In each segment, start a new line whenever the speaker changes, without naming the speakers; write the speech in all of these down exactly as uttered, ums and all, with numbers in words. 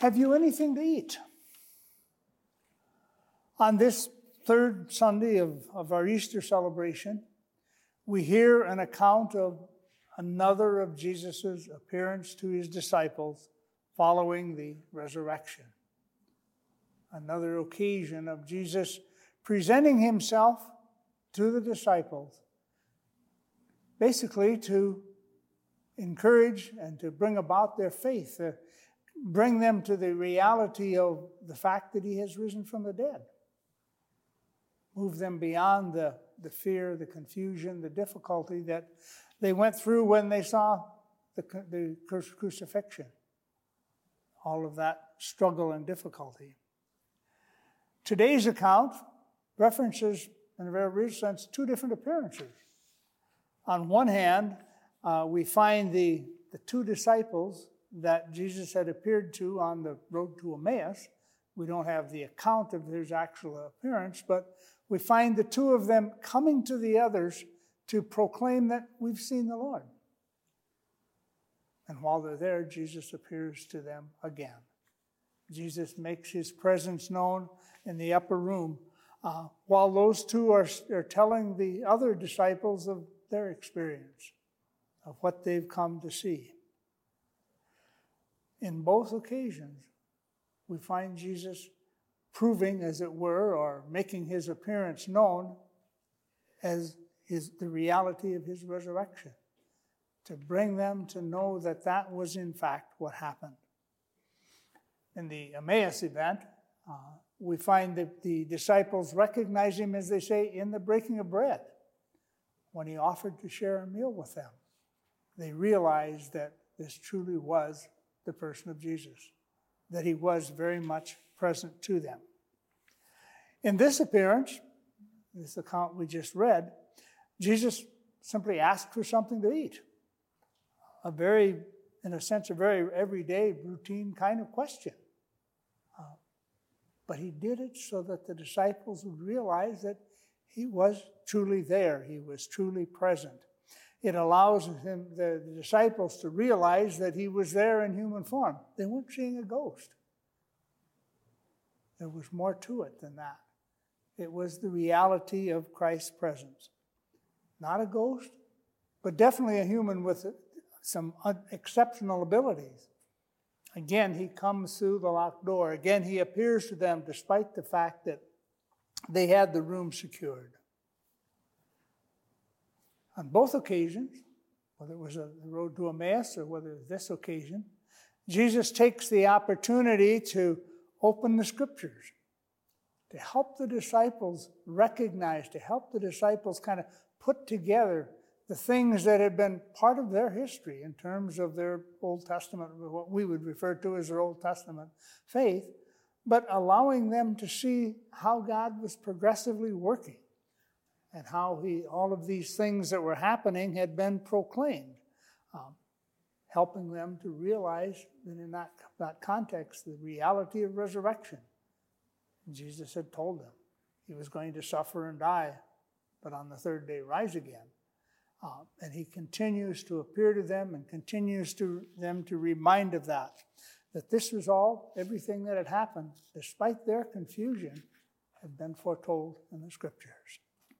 Have you anything to eat? On this third Sunday of, of our Easter celebration, we hear an account of another of Jesus' appearance to his disciples following the resurrection. Another occasion of Jesus presenting himself to the disciples, basically to encourage and to bring about their faith, uh, bring them to the reality of the fact that he has risen from the dead. Move them beyond the, the fear, the confusion, the difficulty that they went through when they saw the, the crucifixion. All of that struggle and difficulty. Today's account references, in a very real sense, two different appearances. On one hand, uh, we find the, the two disciples that Jesus had appeared to on the road to Emmaus. We don't have the account of his actual appearance, but we find the two of them coming to the others to proclaim that we've seen the Lord. And while they're there, Jesus appears to them again. Jesus makes his presence known in the upper room, uh, while those two are, are telling the other disciples of their experience, of what they've come to see. In both occasions, we find Jesus proving, as it were, or making his appearance known as his, the reality of his resurrection, to bring them to know that that was in fact what happened. In the Emmaus event, uh, we find that the disciples recognize him, as they say, in the breaking of bread, when he offered to share a meal with them. They realized that this truly was the person of Jesus, that he was very much present to them. In this appearance, this account we just read, Jesus simply asked for something to eat. A very, in a sense, a very everyday, routine kind of question. Uh, but he did it so that the disciples would realize that he was truly there. He was truly present. It allows him, the, the disciples to realize that he was there in human form. They weren't seeing a ghost. There was more to it than that. It was the reality of Christ's presence. Not a ghost, but definitely a human with some exceptional abilities. Again, he comes through the locked door. Again, he appears to them despite the fact that they had the room secured. On both occasions, whether it was a road to Emmaus or whether it was this occasion, Jesus takes the opportunity to open the scriptures, to help the disciples recognize, to help the disciples kind of put together the things that had been part of their history in terms of their Old Testament, what we would refer to as their Old Testament faith, but allowing them to see how God was progressively working and how he, all of these things that were happening had been proclaimed, um, helping them to realize that in that, that context, the reality of resurrection. Jesus had told them he was going to suffer and die, but on the third day rise again. Uh, and he continues to appear to them and continues to them to remind of that, that this was all, everything that had happened, despite their confusion, had been foretold in the scriptures.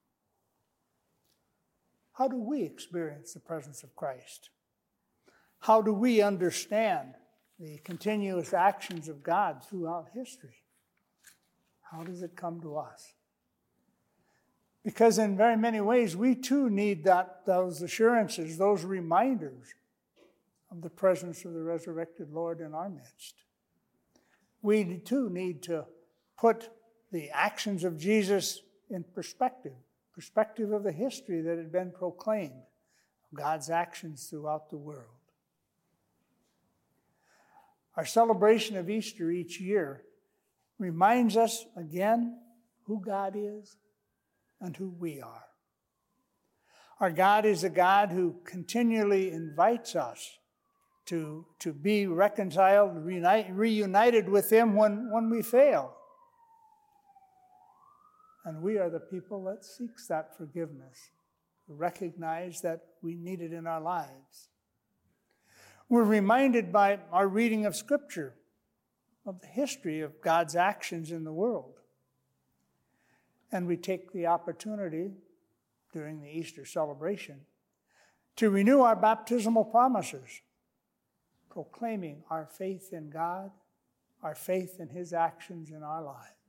How do we experience the presence of Christ? How do we understand the continuous actions of God throughout history? How does it come to us? Because in very many ways, we too need that, those assurances, those reminders of the presence of the resurrected Lord in our midst. We too need to put the actions of Jesus in perspective, perspective of the history that had been proclaimed, of God's actions throughout the world. Our celebration of Easter each year reminds us again who God is and who we are. Our God is a God who continually invites us to, to be reconciled, reunite, reunited with him when, when we fail. And we are the people that seeks that forgiveness, who recognize that we need it in our lives. We're reminded by our reading of Scripture of the history of God's actions in the world. And we take the opportunity during the Easter celebration to renew our baptismal promises, proclaiming our faith in God, our faith in His actions in our lives.